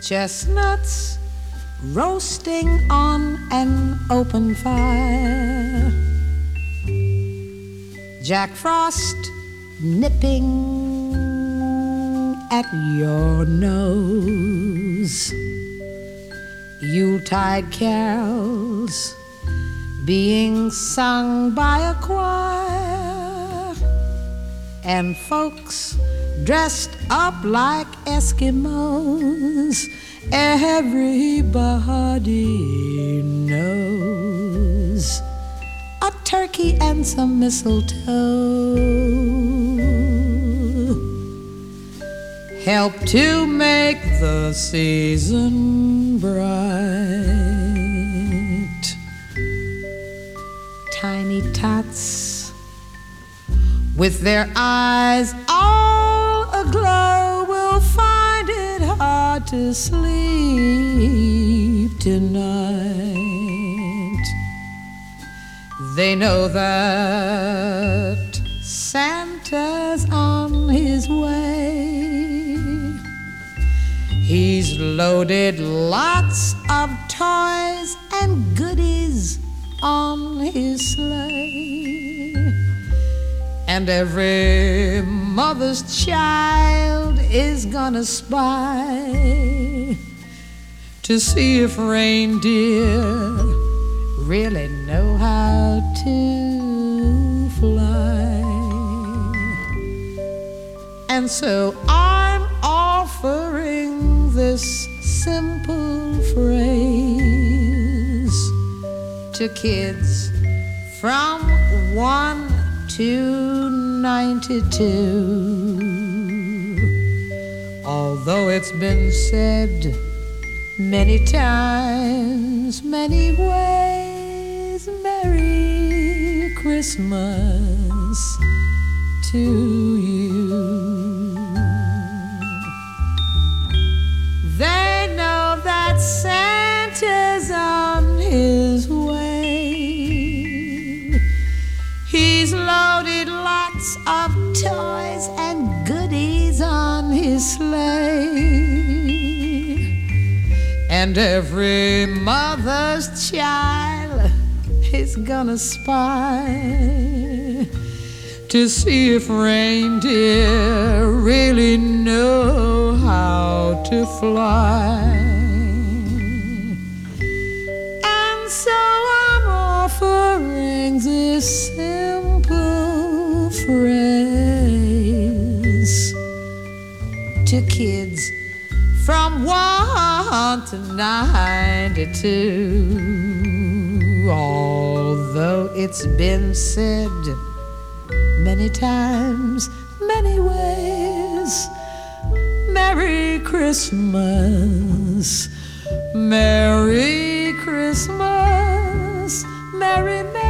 Chestnuts roasting on an open fire, Jack Frost nipping at your nose, Yuletide carols being sung by a choir, and folks dressed up like Eskimos. Everybody knows a turkey and some mistletoe help to make the season bright. Tiny tots with their eyes all aglow will find it hard to sleep tonight. They know that Santa's on his way. He's loaded lots of toys and goodies on his sleigh, and every mother's child is gonna spy to see if reindeer really know how to fly. And so I'm offering this simple phrase to kids from 1 to 92. Although it's been said many times, many ways, Merry Christmas to you. They know that Santa's on his way. He's loaded lots of toys and goodies on his sleigh, and every mother's child is gonna spy to see if reindeer really know how to fly. And so I'm offering this simple phrase to kids from 1 to 92. Although it's been said many times, many ways, Merry Christmas, Merry Christmas, Merry, Merry